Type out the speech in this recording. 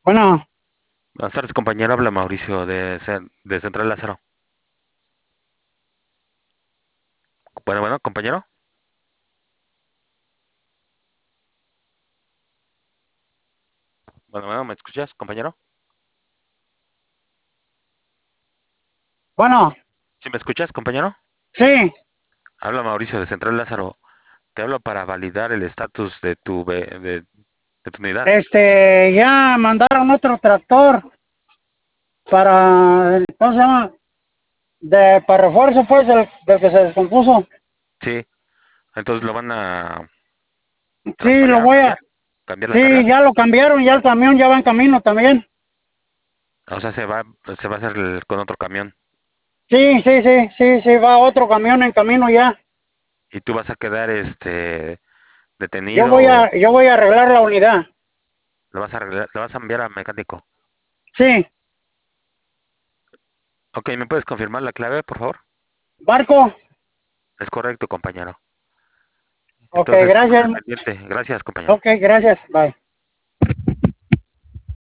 Bueno, Buenas tardes, compañero. Habla Mauricio de Central Lázaro. Bueno, compañero. Bueno, ¿me escuchas, compañero? bueno, ¿Sí me escuchas, compañero? sí, Habla Mauricio de Central Lázaro. Te hablo para validar el estatus de tu unidad. ya mandaron otro tractor para, ¿cómo se llama? Para refuerzo, pues, del que se descompuso. Sí, entonces lo van a Sí, lo traspalear, voy a, cambiar la sí, carga. ya lo cambiaron, ya el camión ya va en camino también. O sea, se va a hacer con otro camión. Sí, sí, sí, sí, sí, va otro camión en camino ya. Y tú vas a quedar detenido. Yo voy a arreglar la unidad. Lo vas a enviar al mecánico. Sí, Ok, ¿me puedes confirmar la clave, por favor? barco. Es correcto, compañero. Ok, Entonces, estamos gracias. al pendiente. Gracias, compañero. Ok, gracias. Bye.